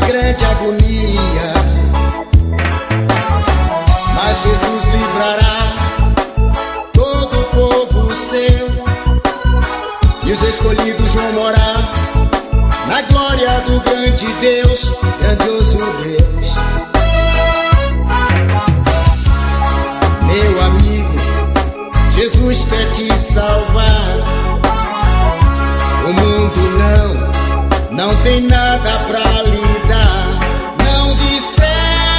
grande agonia. Mas Jesus livrará todo o povo seu, e os escolhidos vão morar na glória do grande Deus, grandioso Deus. Meu amigo, Jesus quer te salvar. O mundo não tem nada pra lhe dar. Não despreze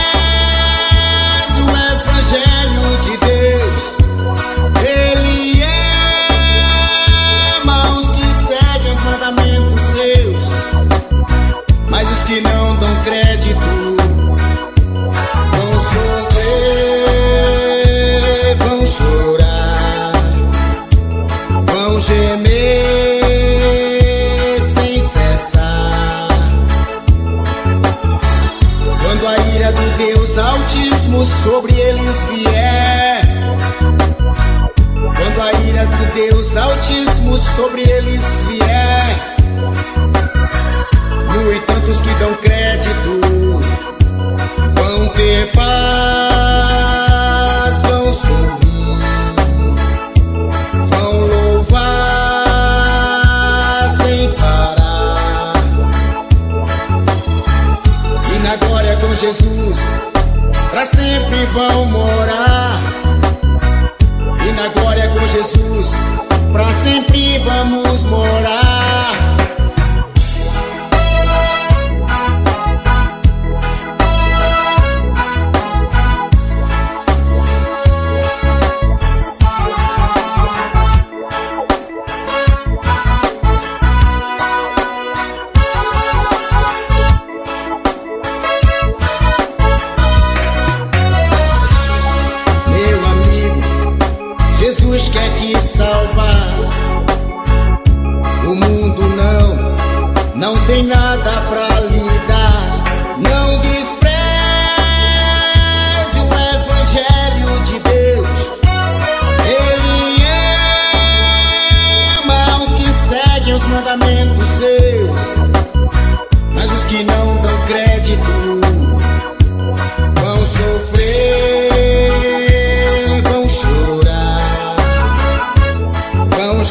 o Evangelho de Deus. Ele ama os que seguem os mandamentos seus, mas os que não dão crédito vão sofrer, vão chorar, vão gemer sem cessar. Quando a ira do Deus Altíssimo sobre eles vier, quando a ira do Deus Altíssimo sobre eles vier, no entanto os que dão crédito vão ter paz, vão sorrir, vão louvar sem parar. E na glória com Jesus pra sempre vão morar. E na glória com Jesus pra sempre vamos morar. Jesus quer te salvar. O mundo não tem nada pra lhe dar. Não despreze o Evangelho de Deus. Ele ama os que seguem os mandamentos seus, mas os que não dão crédito vão sofrer, vão chorar, vão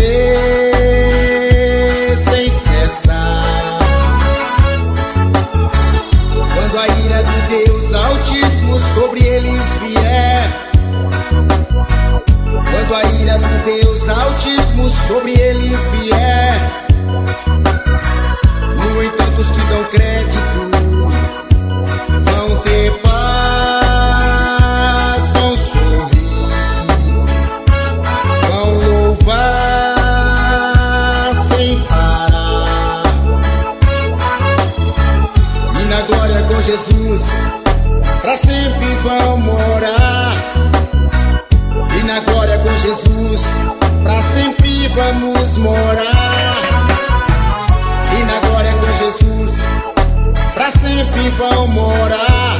gemer sem cessar. Quando a ira do Deus Altíssimo sobre eles vier, quando a ira do Deus Altíssimo sobre eles vier, no entanto os que dão crédito vão ter paz, vão sorrir, vão louvar sem parar. E na glória com Jesus pra sempre vão morar. E na glória com Jesus pra sempre vamos morar. E na glória com Jesus pra sempre vão morar.